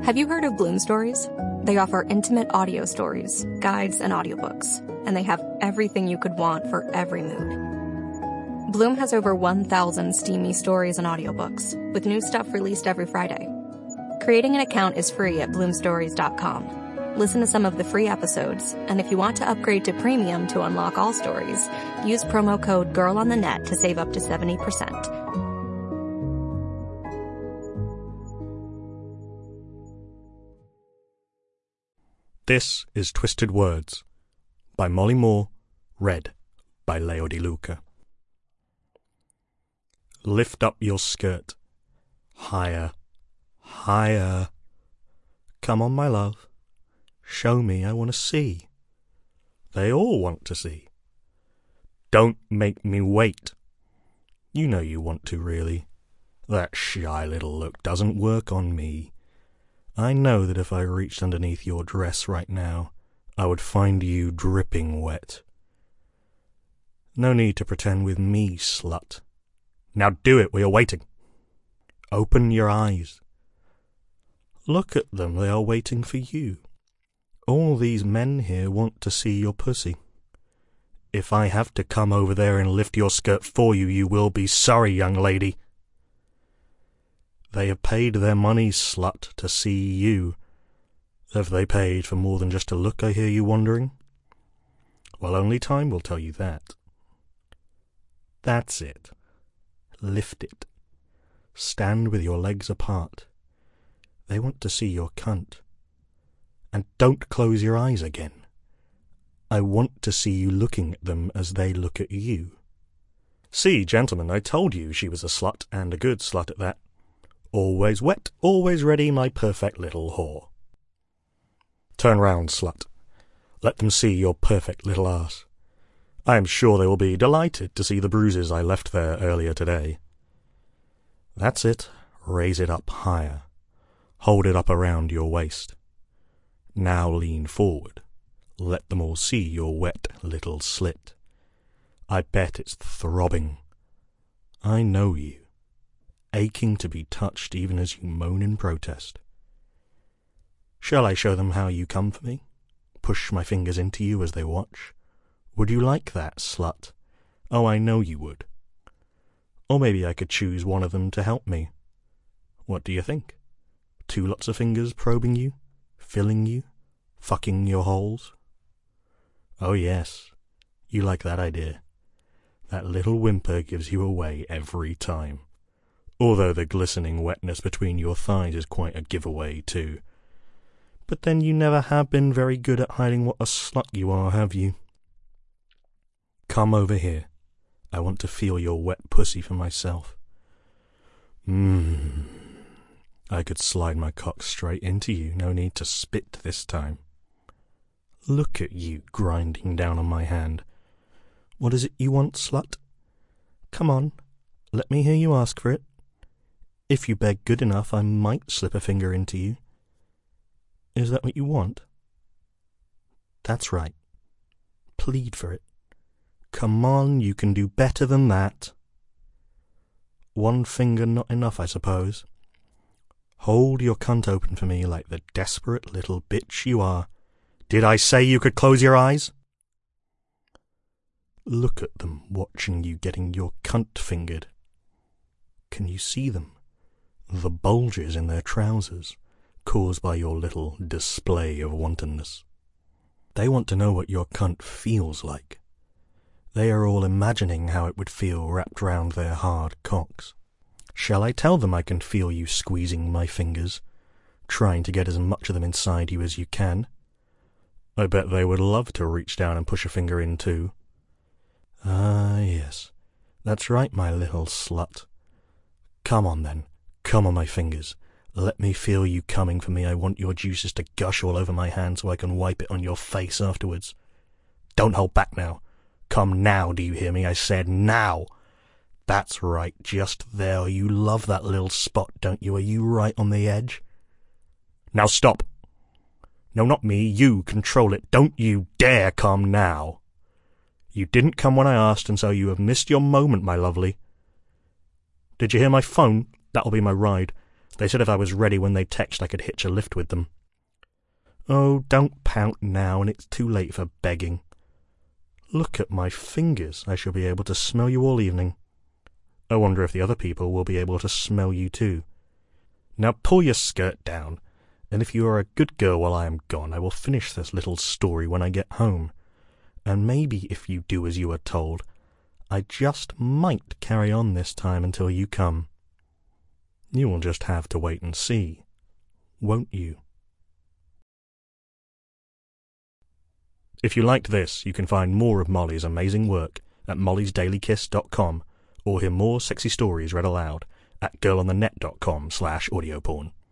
Have you heard of Bloom Stories? They offer intimate audio stories, guides, and audiobooks, and they have everything you could want for every mood. Bloom has over 1,000 steamy stories and audiobooks, with new stuff released every Friday. Creating an account is free at bloomstories.com. Listen to some of the free episodes, and if you want to upgrade to premium to unlock all stories, use promo code GIRLONTHENET to save up to 70%. This is Twisted Words by Molly Moore, read by Leo Di Luca. Lift up your skirt. Higher, higher. Come on, my love. Show me, I want to see. They all want to see. Don't make me wait. You know you want to, really. That shy little look doesn't work on me. I know that if I reached underneath your dress right now, I would find you dripping wet. No need to pretend with me, slut. Now do it, we are waiting. Open your eyes. Look at them, they are waiting for you. All these men here want to see your pussy. If I have to come over there and lift your skirt for you, you will be sorry, young lady. They have paid their money, slut, to see you. Have they paid for more than just a look, I hear you wondering? Well, only time will tell you that. That's it. Lift it. Stand with your legs apart. They want to see your cunt. And don't close your eyes again. I want to see you looking at them as they look at you. See, gentlemen, I told you she was a slut, and a good slut at that. Always wet, always ready, my perfect little whore. Turn round, slut. Let them see your perfect little arse. I am sure they will be delighted to see the bruises I left there earlier today. That's it. Raise it up higher. Hold it up around your waist. Now lean forward. Let them all see your wet little slit. I bet it's throbbing. I know you. Aching to be touched even as you moan in protest. Shall I show them how you come for me? Push my fingers into you as they watch? Would you like that, slut? Oh, I know you would. Or maybe I could choose one of them to help me. What do you think? 2 lots of fingers probing you, filling you, fucking your holes? Oh yes, you like that idea. That little whimper gives you away every time. Although the glistening wetness between your thighs is quite a giveaway too. But then you never have been very good at hiding what a slut you are, have you? Come over here. I want to feel your wet pussy for myself. I could slide my cock straight into you, no need to spit this time. Look at you grinding down on my hand. What is it you want, slut? Come on, let me hear you ask for it. If you beg good enough, I might slip a finger into you. Is that what you want? That's right. Plead for it. Come on, you can do better than that. 1 finger not enough, I suppose. Hold your cunt open for me like the desperate little bitch you are. Did I say you could close your eyes? Look at them watching you getting your cunt fingered. Can you see them? The bulges in their trousers, caused by your little display of wantonness. They want to know what your cunt feels like. They are all imagining how it would feel wrapped round their hard cocks. Shall I tell them I can feel you squeezing my fingers, trying to get as much of them inside you as you can? I bet they would love to reach down and push a finger in too. Ah, yes. That's right, my little slut. Come on then. Come on my fingers. Let me feel you coming for me. I want your juices to gush all over my hand so I can wipe it on your face afterwards. Don't hold back now. Come now, do you hear me? I said now. That's right, just there. You love that little spot, don't you? Are you right on the edge? Now stop. No, not me. You control it. Don't you dare come now. You didn't come when I asked, and so you have missed your moment, my lovely. Did you hear my phone? That'll be my ride. They said if I was ready when they text, I could hitch a lift with them. Oh, don't pout now, and it's too late for begging. Look at my fingers. I shall be able to smell you all evening. I wonder if the other people will be able to smell you too. Now pull your skirt down, and if you are a good girl while I am gone, I will finish this little story when I get home. And maybe if you do as you are told, I just might carry on this time until you come. You will just have to wait and see, won't you? If you liked this, you can find more of Molly's amazing work at mollysdailykiss.com or hear more sexy stories read aloud at girlonthenet.com/audioporn.